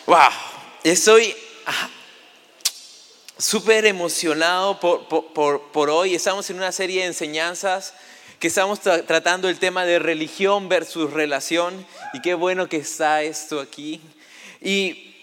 Wow, estoy súper emocionado por hoy. Estamos en una serie de enseñanzas que estamos tratando el tema de religión versus relación. Y qué bueno que está esto aquí. Y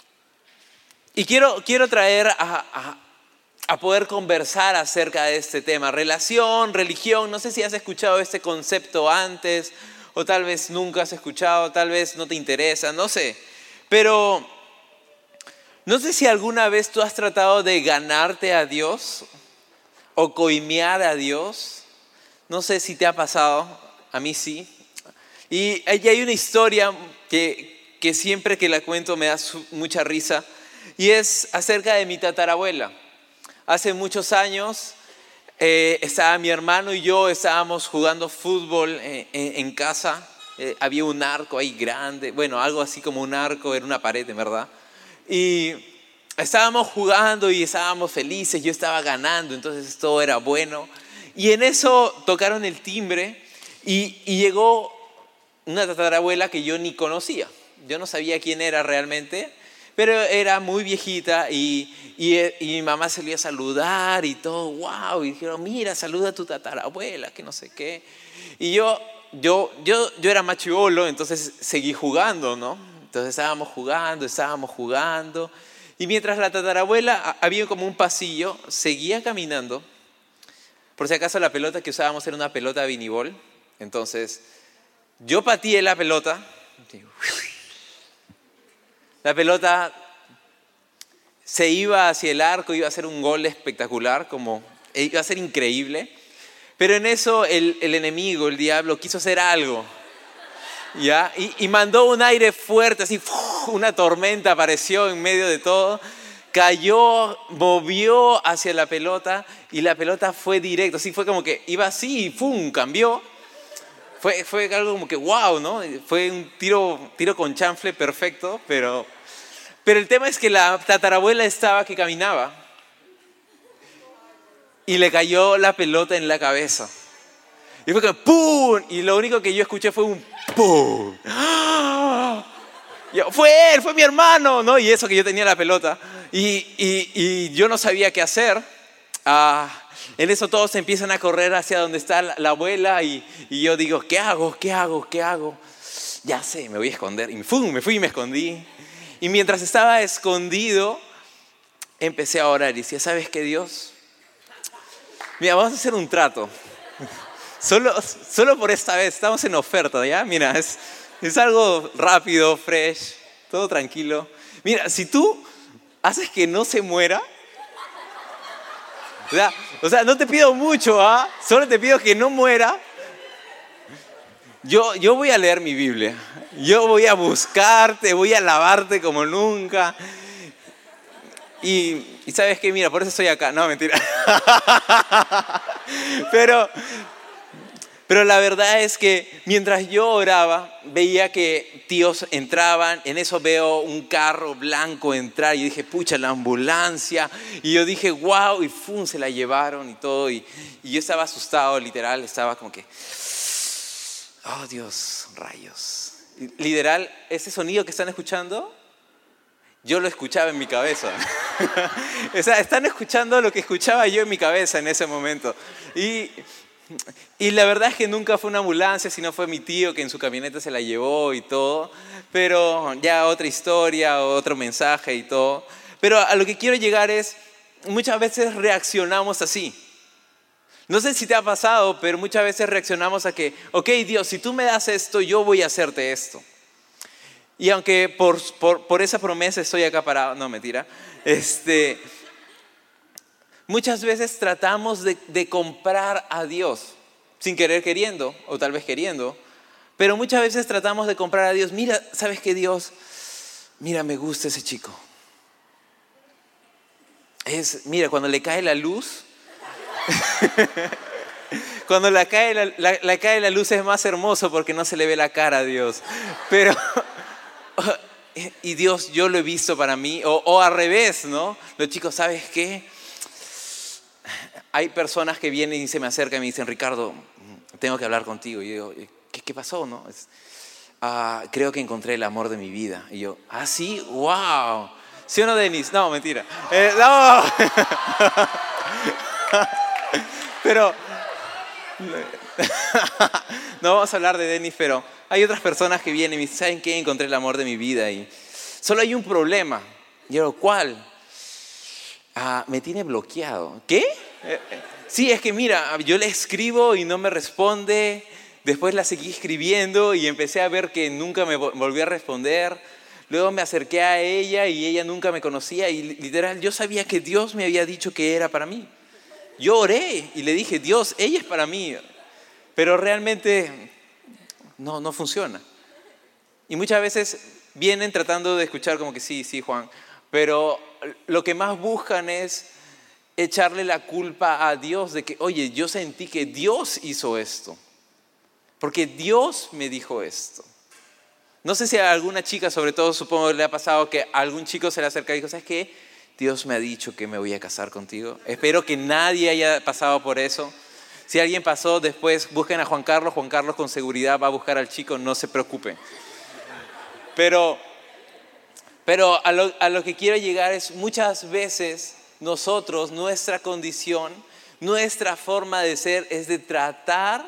quiero traer a poder conversar acerca de este tema. Relación, religión. No sé si has escuchado este concepto antes o tal vez nunca has escuchado, tal vez no te interesa, no sé. Pero no sé si alguna vez tú has tratado de ganarte a Dios o coimear a Dios. No sé si te ha pasado, a mí sí. Y hay una historia que siempre que la cuento me da mucha risa. Y es acerca de mi tatarabuela. Hace muchos años estaba mi hermano y yo, estábamos jugando fútbol en casa. Había un arco ahí grande, bueno, algo así como un arco, era una pared, en verdad. Y estábamos jugando y estábamos felices, yo estaba ganando, entonces todo era bueno. Y en eso tocaron el timbre y llegó una tatarabuela que yo ni conocía. Yo no sabía quién era realmente, pero era muy viejita y mi mamá salía a saludar y todo, wow, y dijeron, mira, saluda a tu tatarabuela, que no sé qué. Y yo era más chibolo, entonces seguí jugando, ¿no? Entonces estábamos jugando. Y mientras la tatarabuela, había como un pasillo, seguía caminando. Por si acaso la pelota que usábamos era una pelota vinibol. Entonces yo pateé la pelota. La pelota se iba hacia el arco, iba a ser un gol espectacular, iba a ser increíble. Pero en eso el enemigo, el diablo, quiso hacer algo. ¿Ya? Y mandó un aire fuerte, así, una tormenta apareció en medio de todo, cayó, movió hacia la pelota y la pelota fue directo, así fue como que iba así y ¡pum! Cambió. Fue algo como que wow, ¿no? Fue un tiro con chanfle perfecto, pero el tema es que la tatarabuela estaba que caminaba y le cayó la pelota en la cabeza. Y fue como ¡pum! Y lo único que yo escuché fue un ¡pum! Fue él, fue mi hermano, ¿no? Y eso que yo tenía la pelota. Y yo no sabía qué hacer. En eso todos empiezan a correr hacia donde está la abuela y yo digo, ¿qué hago? Ya sé, me voy a esconder. Y me fui y me escondí. Y mientras estaba escondido, empecé a orar y decía, ¿sabes qué, Dios? Mira, vamos a hacer un trato. Solo por esta vez, estamos en oferta, ¿ya? Mira, es algo rápido, fresh, todo tranquilo. Mira, si tú haces que no se muera, o sea, no te pido mucho, solo te pido que no muera. Yo voy a leer mi Biblia, yo voy a buscarte, voy a alabarte como nunca. Y ¿sabes qué? Mira, por eso estoy acá. No, mentira. Pero la verdad es que mientras yo oraba, veía que tíos entraban. En eso veo un carro blanco entrar y dije, pucha, la ambulancia. Y yo dije, wow, y ¡fum! Se la llevaron y todo. Y yo estaba asustado, literal, estaba como que, oh Dios, rayos. Literal, ese sonido que están escuchando, yo lo escuchaba en mi cabeza. O sea, están escuchando lo que escuchaba yo en mi cabeza en ese momento. Y la verdad es que nunca fue una ambulancia, sino fue mi tío que en su camioneta se la llevó y todo. Pero ya otra historia, otro mensaje y todo. Pero a lo que quiero llegar es, muchas veces reaccionamos así. No sé si te ha pasado, pero muchas veces reaccionamos a que, ok, Dios, si tú me das esto, yo voy a hacerte esto. Y aunque por esa promesa estoy acá parado, no, mentira. Muchas veces tratamos de comprar a Dios, sin querer queriendo, o tal vez queriendo. Pero muchas veces tratamos de comprar a Dios. Mira, ¿sabes qué, Dios? Mira, me gusta ese chico. Mira, cuando le cae la luz, cuando le cae la luz es más hermoso porque no se le ve la cara a Dios. Pero... Y Dios, yo lo he visto para mí, o al revés, ¿no? Los chicos, ¿sabes qué? Hay personas que vienen y se me acercan y me dicen, Ricardo, tengo que hablar contigo. Y yo digo, ¿qué pasó, no? creo que encontré el amor de mi vida. Y yo, sí, wow. ¿Sí o no, Denis? No, mentira. No. Pero no vamos a hablar de Denis, pero hay otras personas que vienen y me dicen, ¿saben qué? Encontré el amor de mi vida y solo hay un problema. Y yo, ¿cuál? Me tiene bloqueado. ¿Qué? Sí, es que mira, yo le escribo y no me responde. Después la seguí escribiendo y empecé a ver que nunca me volvió a responder. Luego me acerqué a ella y ella nunca me conocía y literal yo sabía que Dios me había dicho que era para mí. Yo oré y le dije, Dios, ella es para mí, pero realmente no funciona. Y muchas veces vienen tratando de escuchar como que sí, Juan, pero lo que más buscan es echarle la culpa a Dios de que, oye, yo sentí que Dios hizo esto, porque Dios me dijo esto. No sé si a alguna chica, sobre todo supongo le ha pasado que a algún chico se le acerca y dijo, ¿sabes qué? Dios me ha dicho que me voy a casar contigo. Espero que nadie haya pasado por eso. Si alguien pasó, después busquen a Juan Carlos. Juan Carlos con seguridad va a buscar al chico, no se preocupen. Pero a lo que quiero llegar es muchas veces nosotros, nuestra condición, nuestra forma de ser es de tratar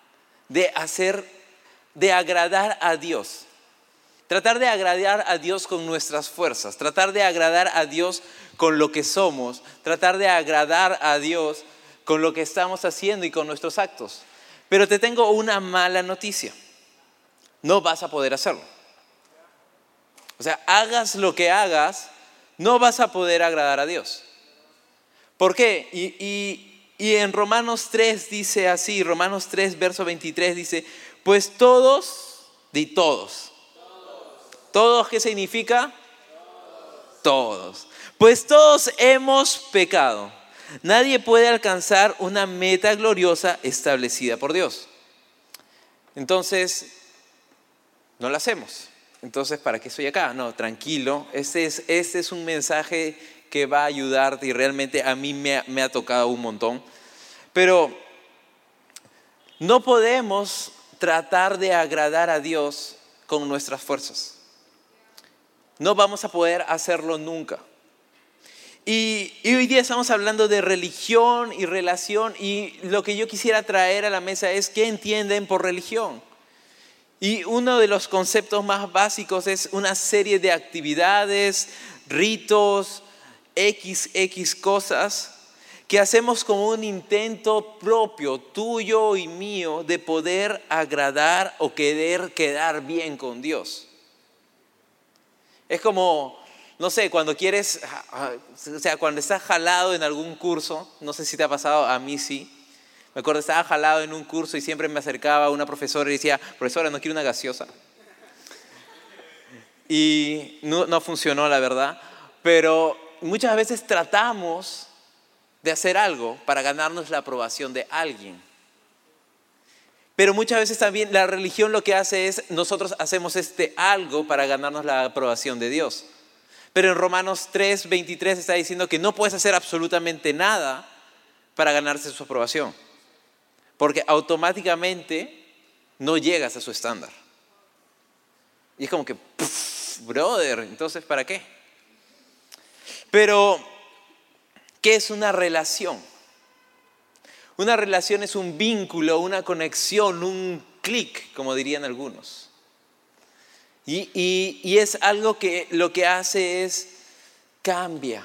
de agradar a Dios. Tratar de agradar a Dios con nuestras fuerzas, tratar de agradar a Dios con lo que somos, tratar de agradar a Dios con lo que estamos haciendo y con nuestros actos. Pero te tengo una mala noticia. No vas a poder hacerlo. O sea, hagas lo que hagas, no vas a poder agradar a Dios. ¿Por qué? Y en Romanos 3 dice así, Romanos 3, verso 23 dice, pues todos, di todos. ¿Todos qué significa? Todos. Pues todos hemos pecado. Nadie puede alcanzar una meta gloriosa establecida por Dios. Entonces, no lo hacemos. Entonces, ¿para qué estoy acá? No, tranquilo. Este es un mensaje que va a ayudarte y realmente a mí me ha tocado un montón. Pero no podemos tratar de agradar a Dios con nuestras fuerzas. No vamos a poder hacerlo nunca. Y hoy día estamos hablando de religión y relación y lo que yo quisiera traer a la mesa es ¿qué entienden por religión? Y uno de los conceptos más básicos es una serie de actividades, ritos, XX cosas que hacemos como un intento propio, tuyo y mío, de poder agradar o querer quedar bien con Dios. Es como, no sé, cuando quieres, o sea, cuando estás jalado en algún curso, no sé si te ha pasado, a mí sí. Me acuerdo, estaba jalado en un curso y siempre me acercaba a una profesora y decía, profesora, ¿no quiere una gaseosa? Y no funcionó, la verdad. Pero muchas veces tratamos de hacer algo para ganarnos la aprobación de alguien. Pero muchas veces también la religión lo que hace es, nosotros hacemos algo para ganarnos la aprobación de Dios. Pero en Romanos 3, 23 está diciendo que no puedes hacer absolutamente nada para ganarse su aprobación. Porque automáticamente no llegas a su estándar. Y es como que, brother, entonces ¿para qué? Pero, ¿qué es una relación? Una relación es un vínculo, una conexión, un clic, como dirían algunos. Y es algo que lo que hace es cambia.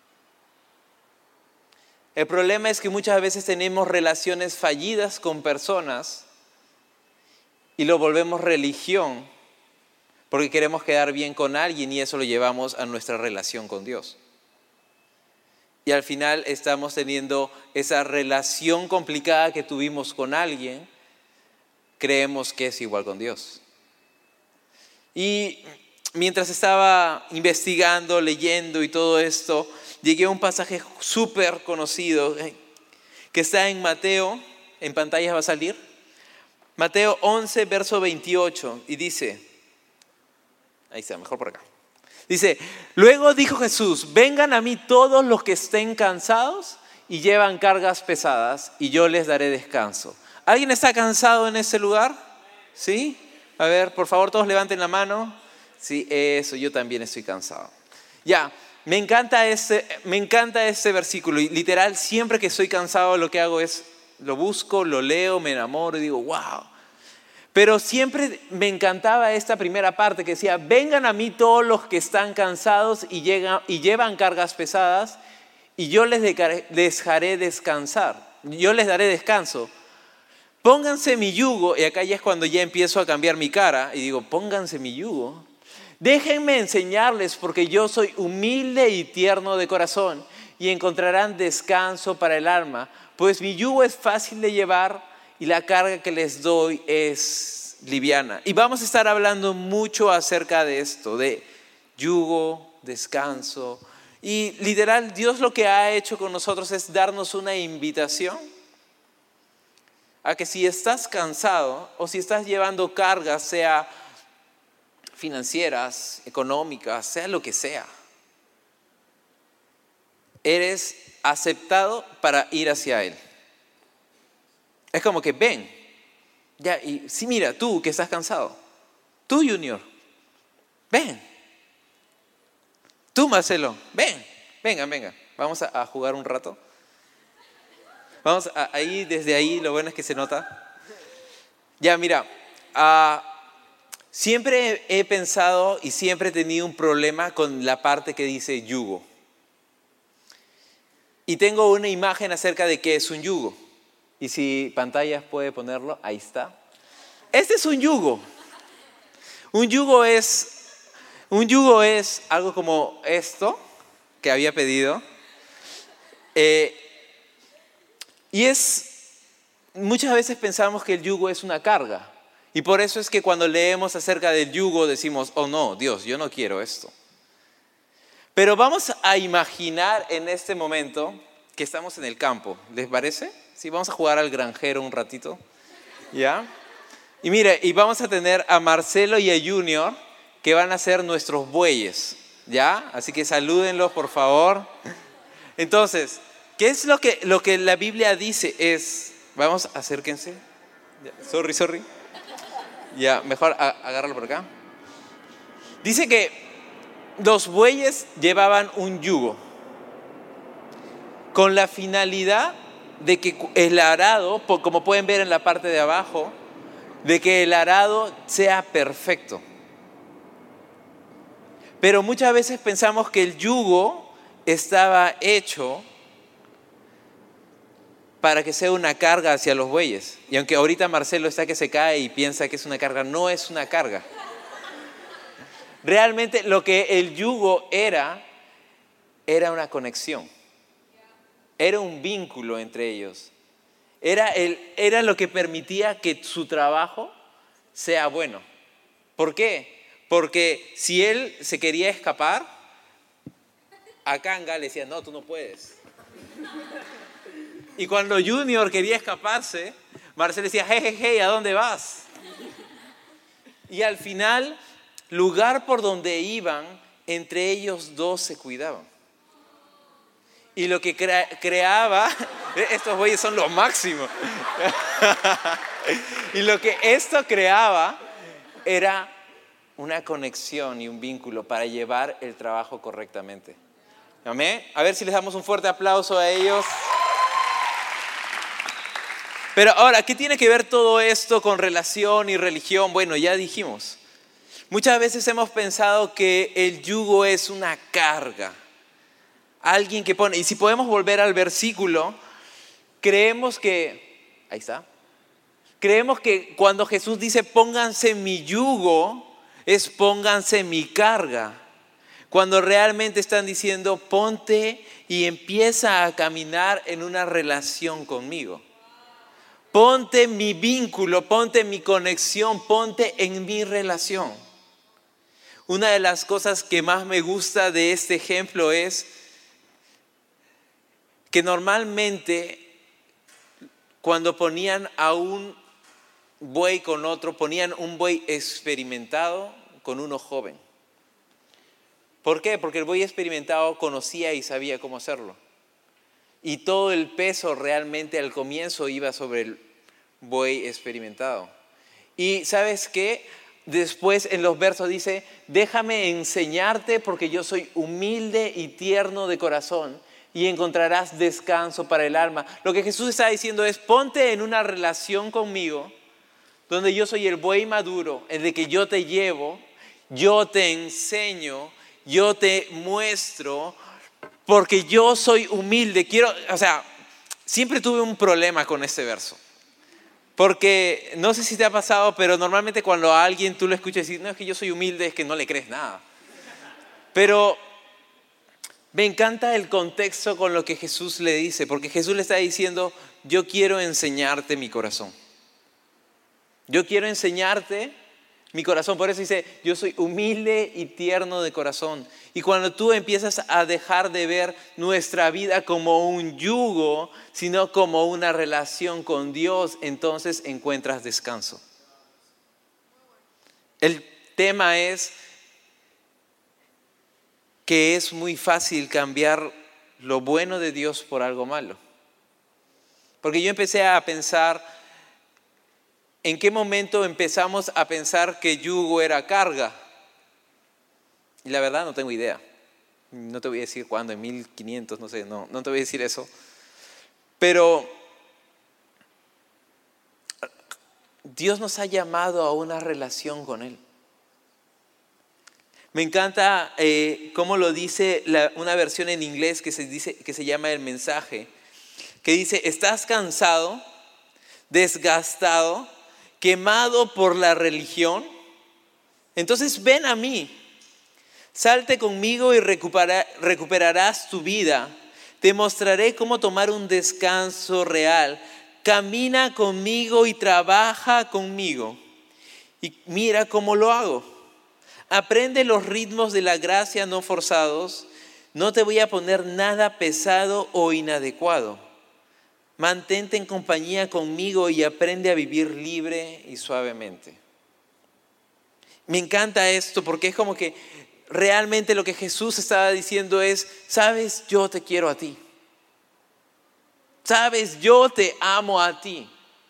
El problema es que muchas veces tenemos relaciones fallidas con personas y lo volvemos religión porque queremos quedar bien con alguien y eso lo llevamos a nuestra relación con Dios. Y al final estamos teniendo esa relación complicada que tuvimos con alguien, creemos que es igual con Dios. Y mientras estaba investigando, leyendo y todo esto, llegué a un pasaje súper conocido que está en Mateo, en pantalla va a salir, Mateo 11, verso 28, y dice, ahí está, mejor por acá. Dice, luego dijo Jesús, vengan a mí todos los que estén cansados y llevan cargas pesadas y yo les daré descanso. ¿Alguien está cansado en ese lugar? ¿Sí? A ver, por favor, todos levanten la mano. Sí, eso, yo también estoy cansado. Ya, me encanta este versículo. Y literal, siempre que estoy cansado, lo que hago es, lo busco, lo leo, me enamoro y digo, wow. Pero siempre me encantaba esta primera parte que decía, vengan a mí todos los que están cansados y llevan cargas pesadas y yo les haré descansar. Yo les daré descanso. Pónganse mi yugo, y acá ya es cuando ya empiezo a cambiar mi cara y digo, pónganse mi yugo. Déjenme enseñarles porque yo soy humilde y tierno de corazón y encontrarán descanso para el alma, pues mi yugo es fácil de llevar y la carga que les doy es liviana. Y vamos a estar hablando mucho acerca de esto, de yugo, descanso. Y literal, Dios lo que ha hecho con nosotros es darnos una invitación a que si estás cansado o si estás llevando cargas, sea financieras, económicas, sea lo que sea, eres aceptado para ir hacia Él. Es como que ven, ya, y sí, mira, tú que estás cansado, tú Junior, ven, tú Marcelo, vengan, vamos a jugar un rato. Vamos ahí, desde ahí, lo bueno es que se nota. Ya, mira, siempre he pensado y siempre he tenido un problema con la parte que dice yugo. Y tengo una imagen acerca de qué es un yugo. Y si pantallas puede ponerlo, ahí está. Este es un yugo. Un yugo es algo como esto que había pedido. Y muchas veces pensamos que el yugo es una carga. Y por eso es que cuando leemos acerca del yugo decimos, oh no, Dios, yo no quiero esto. Pero vamos a imaginar en este momento que estamos en el campo. ¿Les parece? Sí, vamos a jugar al granjero un ratito. ¿Ya? Y mire, y vamos a tener a Marcelo y a Junior que van a ser nuestros bueyes. ¿Ya? Así que salúdenlos, por favor. Entonces, ¿qué es lo que la Biblia dice? Vamos, acérquense. Sorry. Ya, mejor agárralo por acá. Dice que los bueyes llevaban un yugo con la finalidad de que el arado, como pueden ver en la parte de abajo, de que el arado sea perfecto. Pero muchas veces pensamos que el yugo estaba hecho para que sea una carga hacia los bueyes. Y aunque ahorita Marcelo está que se cae y piensa que es una carga, no es una carga. Realmente lo que el yugo era una conexión. Era un vínculo entre ellos. Era lo que permitía que su trabajo sea bueno. ¿Por qué? Porque si él se quería escapar, a Kanga le decía, no, tú no puedes. Y cuando Junior quería escaparse, Marcelo decía, hey, ¿a dónde vas? Y al final, lugar por donde iban, entre ellos dos se cuidaban. Y lo que creaba, estos bueyes son lo máximo. Y lo que esto creaba era una conexión y un vínculo para llevar el trabajo correctamente. ¿Amén? A ver si les damos un fuerte aplauso a ellos. Pero ahora, ¿qué tiene que ver todo esto con relación y religión? Bueno, ya dijimos. Muchas veces hemos pensado que el yugo es una carga. Alguien que pone, y si podemos volver al versículo, creemos que cuando Jesús dice pónganse mi yugo, es pónganse mi carga. Cuando realmente están diciendo ponte y empieza a caminar en una relación conmigo. Ponte mi vínculo, ponte mi conexión, ponte en mi relación. Una de las cosas que más me gusta de este ejemplo es que normalmente cuando ponían a un buey con otro, ponían un buey experimentado con uno joven. ¿Por qué? Porque el buey experimentado conocía y sabía cómo hacerlo. Y todo el peso realmente al comienzo iba sobre el buey experimentado. Y ¿sabes qué? después en los versos dice, déjame enseñarte porque yo soy humilde y tierno de corazón y encontrarás descanso para el alma. Lo que Jesús está diciendo es, ponte en una relación conmigo donde yo soy el buey maduro, en el que yo te llevo, yo te enseño, yo te muestro, porque yo soy humilde. Siempre tuve un problema con este verso. Porque no sé si te ha pasado, pero normalmente cuando a alguien tú lo escuchas decir, no, es que yo soy humilde, es que no le crees nada. Pero me encanta el contexto con lo que Jesús le dice, porque Jesús le está diciendo, yo quiero enseñarte mi corazón. Yo quiero enseñarte mi corazón. Por eso dice, yo soy humilde y tierno de corazón. Y cuando tú empiezas a dejar de ver nuestra vida como un yugo, sino como una relación con Dios, entonces encuentras descanso. El tema es que es muy fácil cambiar lo bueno de Dios por algo malo. Porque yo empecé a pensar, ¿en qué momento empezamos a pensar que yugo era carga? Y la verdad no tengo idea. No te voy a decir cuándo, en 1500, no sé, no te voy a decir eso. Pero Dios nos ha llamado a una relación con Él. Me encanta cómo lo dice una versión en inglés que se llama El Mensaje, que dice, ¿estás cansado, desgastado, quemado por la religión? Entonces ven a mí, salte conmigo y recuperarás tu vida. Te mostraré cómo tomar un descanso real. Camina conmigo y trabaja conmigo. Y mira cómo lo hago. Aprende los ritmos de la gracia no forzados. No te voy a poner nada pesado o inadecuado. Mantente en compañía conmigo y aprende a vivir libre y suavemente. Me encanta esto porque es como que realmente lo que Jesús estaba diciendo es, sabes, yo te quiero a ti. Sabes, yo te amo a ti.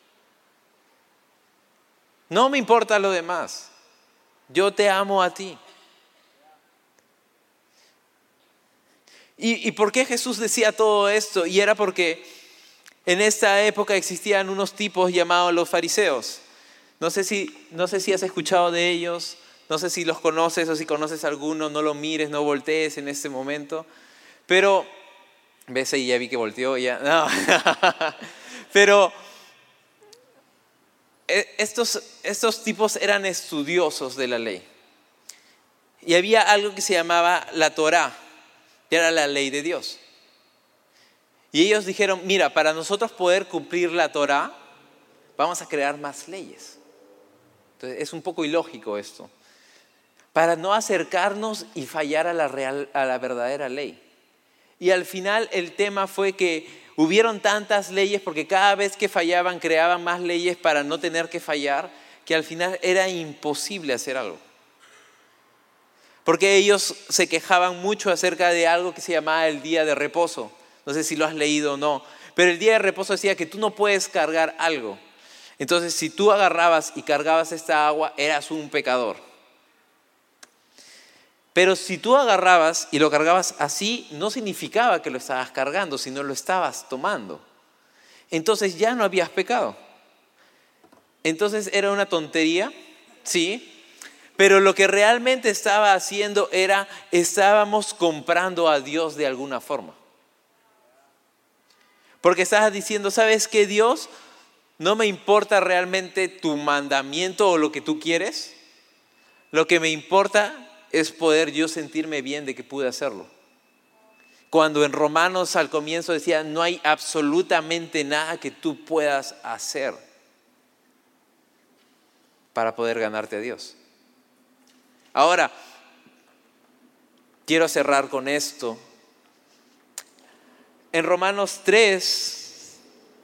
No me importa lo demás. Yo te amo a ti. ¿Y por qué Jesús decía todo esto? Y era porque en esta época existían unos tipos llamados los fariseos. No sé si has escuchado de ellos, no sé si los conoces o si conoces a alguno, no lo mires, no voltees en este momento. Pero, ves ahí, ya vi que volteó, ya. No. Pero estos tipos eran estudiosos de la ley. Y había algo que se llamaba la Torá, que era la ley de Dios. Y ellos dijeron, mira, para nosotros poder cumplir la Torá, vamos a crear más leyes. Entonces es un poco ilógico esto. Para no acercarnos y fallar a la verdadera ley. Y al final el tema fue que hubieron tantas leyes porque cada vez que fallaban creaban más leyes para no tener que fallar, que al final era imposible hacer algo. Porque ellos se quejaban mucho acerca de algo que se llamaba el día de reposo. No sé si lo has leído o no. Pero el día de reposo decía que tú no puedes cargar algo. Entonces, si tú agarrabas y cargabas esta agua, eras un pecador. Pero si tú agarrabas y lo cargabas así, no significaba que lo estabas cargando, sino lo estabas tomando. Entonces ya no habías pecado. Entonces era una tontería, sí. Pero lo que realmente estaba haciendo era, estábamos comprando a Dios de alguna forma. Porque estabas diciendo, ¿sabes qué, Dios? No me importa realmente tu mandamiento o lo que tú quieres. Lo que me importa es poder yo sentirme bien de que pude hacerlo. Cuando en Romanos al comienzo decía, no hay absolutamente nada que tú puedas hacer para poder ganarte a Dios. Ahora, quiero cerrar con esto. En Romanos 3,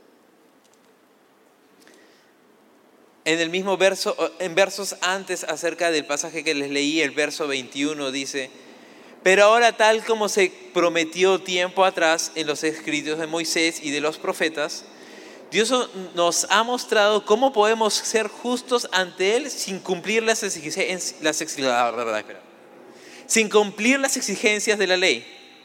en el mismo verso, en versos antes acerca del pasaje que les leí, el verso 21 dice, pero ahora tal como se prometió tiempo atrás en los escritos de Moisés y de los profetas, Dios nos ha mostrado cómo podemos ser justos ante Él sin cumplir sin cumplir las exigencias de la ley.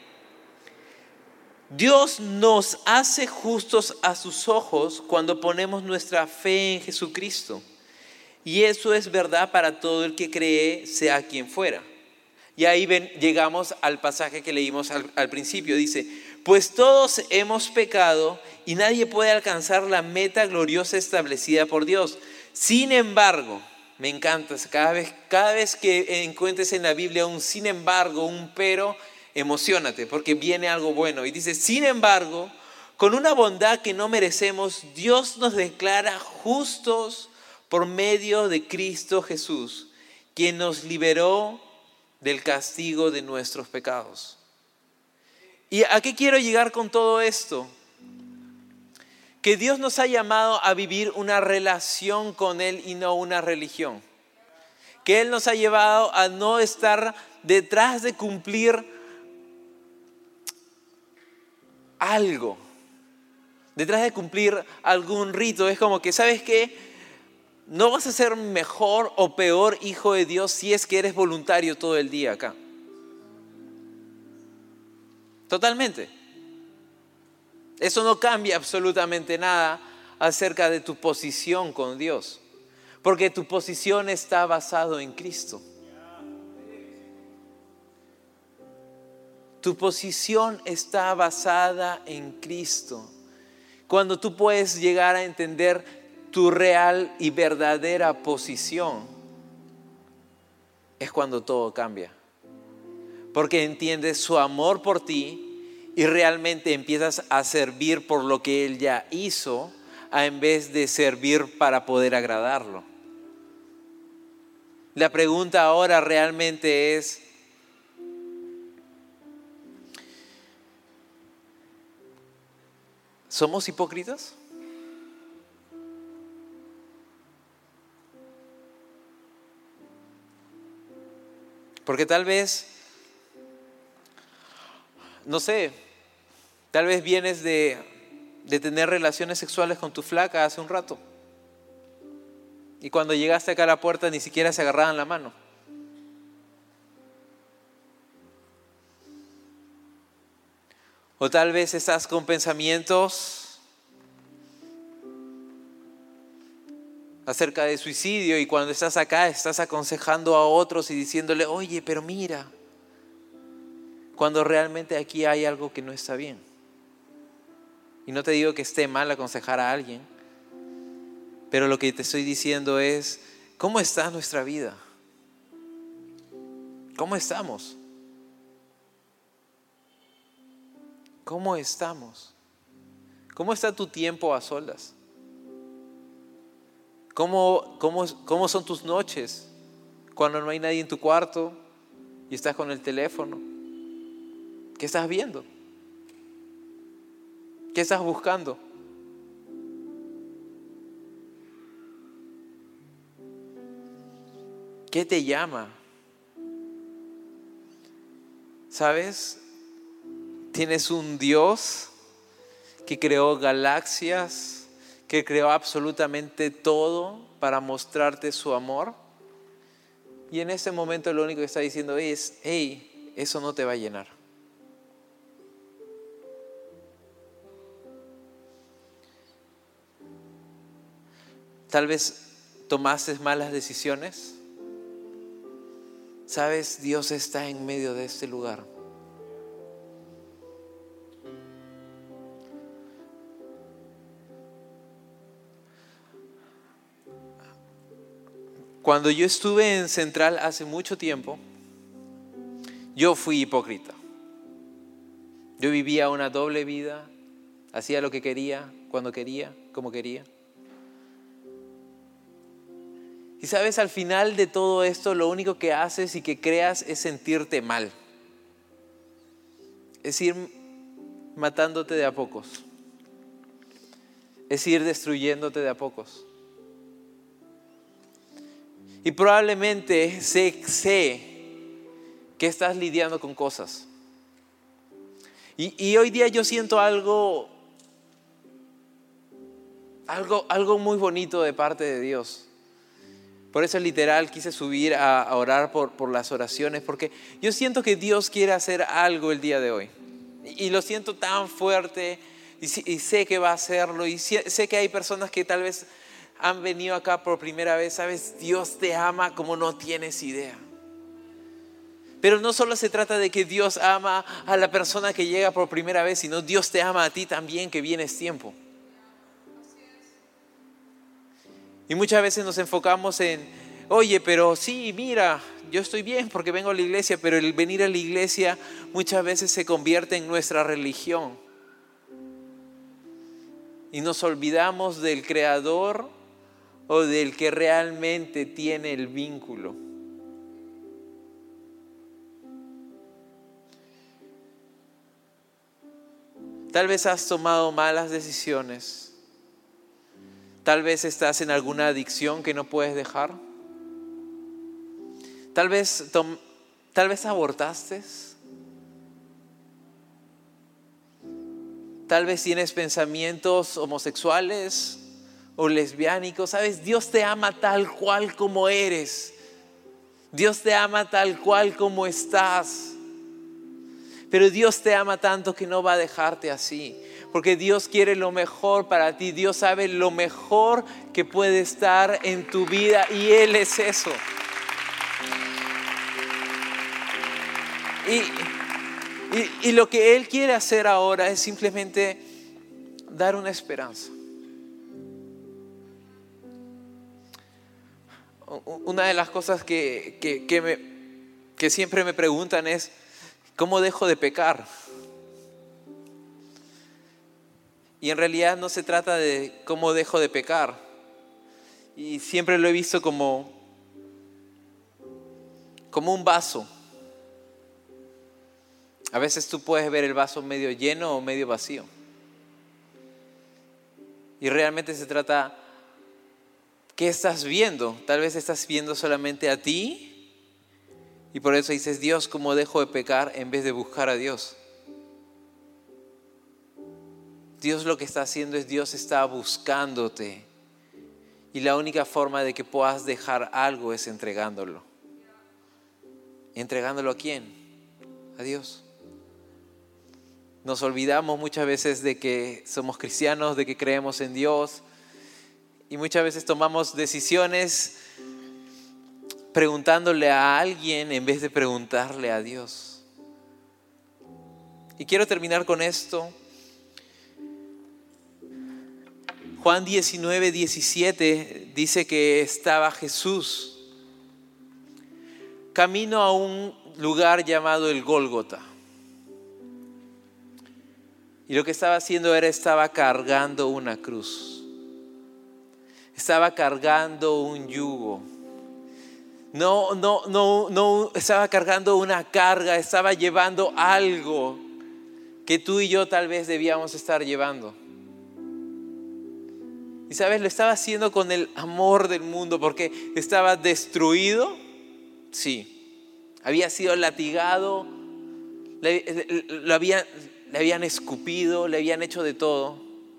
Dios nos hace justos a sus ojos cuando ponemos nuestra fe en Jesucristo. Y eso es verdad para todo el que cree, sea quien fuera. Y ahí llegamos al pasaje que leímos al principio. Dice, pues todos hemos pecado y nadie puede alcanzar la meta gloriosa establecida por Dios. Sin embargo, me encanta, cada vez que encuentres en la Biblia un sin embargo, un pero, emociónate porque viene algo bueno. Y dice, sin embargo, con una bondad que no merecemos, Dios nos declara justos por medio de Cristo Jesús, quien nos liberó del castigo de nuestros pecados. ¿Y a qué quiero llegar con todo esto? Que Dios nos ha llamado a vivir una relación con Él y no una religión. Que Él nos ha llevado a no estar detrás de cumplir algo, detrás de cumplir algún rito. Es como que, ¿sabes qué? No vas a ser mejor o peor hijo de Dios si es que eres voluntario todo el día acá. Totalmente. Eso no cambia absolutamente nada acerca de tu posición con Dios, porque tu posición está basada en Cristo. Tu posición está basada en Cristo. Cuando tú puedes llegar a entender tu real y verdadera posición, es cuando todo cambia. Porque entiendes su amor por ti y realmente empiezas a servir por lo que Él ya hizo, en vez de servir para poder agradarlo. La pregunta ahora realmente es, ¿somos hipócritas? Porque tal vez, no sé, tal vez vienes de tener relaciones sexuales con tu flaca hace un rato. Y cuando llegaste acá a la puerta ni siquiera se agarraban la mano. O tal vez estás con pensamientos acerca de suicidio y cuando estás acá estás aconsejando a otros y diciéndole, oye, pero mira, cuando realmente aquí hay algo que no está bien. Y no te digo que esté mal aconsejar a alguien, pero lo que te estoy diciendo es, ¿cómo está nuestra vida? ¿Cómo estamos? ¿Cómo estamos? ¿Cómo está tu tiempo a solas? ¿Cómo son tus noches cuando no hay nadie en tu cuarto y estás con el teléfono? ¿Qué estás viendo? ¿Qué estás buscando? ¿Qué te llama? ¿Sabes? Tienes un Dios que creó galaxias, que creó absolutamente todo para mostrarte su amor. Y en ese momento lo único que está diciendo es, hey, eso no te va a llenar. Tal vez tomaste malas decisiones. ¿Sabes? Dios está en medio de este lugar. Cuando yo estuve en Central hace mucho tiempo, yo fui hipócrita. Yo vivía una doble vida, hacía lo que quería, cuando quería, como quería. Y sabes, al final de todo esto, lo único que haces y que creas es sentirte mal. Es ir matándote de a pocos. Es ir destruyéndote de a pocos. Y probablemente sé que estás lidiando con cosas. Y hoy día yo siento algo algo muy bonito de parte de Dios. Por eso literal quise subir a orar por las oraciones, porque yo siento que Dios quiere hacer algo el día de hoy. Y lo siento tan fuerte y sé que va a hacerlo. Y sé que hay personas que tal vez han venido acá por primera vez. Sabes, Dios te ama como no tienes idea. Pero no solo se trata de que Dios ama a la persona que llega por primera vez, sino Dios te ama a ti también que vienes tiempo. Y muchas veces nos enfocamos en, oye, pero sí, mira, yo estoy bien porque vengo a la iglesia, pero el venir a la iglesia muchas veces se convierte en nuestra religión. Y nos olvidamos del Creador o del que realmente tiene el vínculo. Tal vez has tomado malas decisiones. Tal vez estás en alguna adicción que no puedes dejar. Tal vez abortaste. Tal vez tienes pensamientos homosexuales o lesbiánicos. Sabes, Dios te ama tal cual como eres. Dios te ama tal cual como estás. Pero Dios te ama tanto que no va a dejarte así. Porque Dios quiere lo mejor para ti. Dios sabe lo mejor que puede estar en tu vida y Él es eso. Y lo que Él quiere hacer ahora es simplemente dar una esperanza. Una de las cosas que siempre me preguntan es, ¿cómo dejo de pecar? Y en realidad no se trata de cómo dejo de pecar. Y siempre lo he visto como un vaso. A veces tú puedes ver el vaso medio lleno o medio vacío. Y realmente se trata, ¿qué estás viendo? Tal vez estás viendo solamente a ti. Y por eso dices, Dios, ¿cómo dejo de pecar? En vez de buscar a Dios. Dios lo que está haciendo es, Dios está buscándote. Y la única forma de que puedas dejar algo es entregándolo. ¿Entregándolo a quién? A Dios. Nos olvidamos muchas veces de que somos cristianos, de que creemos en Dios. Y muchas veces tomamos decisiones preguntándole a alguien en vez de preguntarle a Dios. Y quiero terminar con esto. Juan 19:17 dice que estaba Jesús camino a un lugar llamado el Gólgota. Y lo que estaba haciendo estaba cargando una cruz. Estaba cargando un yugo. No estaba cargando una carga, estaba llevando algo que tú y yo tal vez debíamos estar llevando. Y sabes, lo estaba haciendo con el amor del mundo porque estaba destruido. Sí, había sido latigado, le habían escupido, le habían hecho de todo.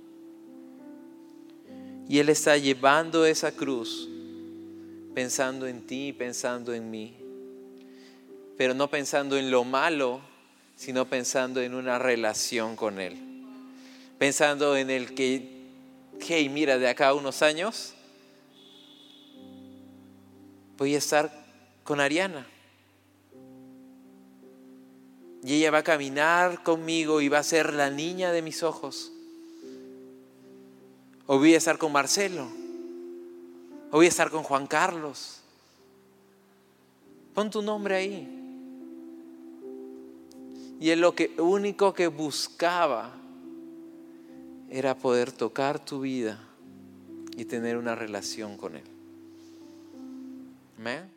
Y Él está llevando esa cruz pensando en ti, pensando en mí. Pero no pensando en lo malo, sino pensando en una relación con Él. Pensando en el que, hey, mira, de acá a unos años voy a estar con Ariana. Y ella va a caminar conmigo y va a ser la niña de mis ojos. O voy a estar con Marcelo. O voy a estar con Juan Carlos. Pon tu nombre ahí. Y él lo único que buscaba era poder tocar tu vida y tener una relación con Él. Amén.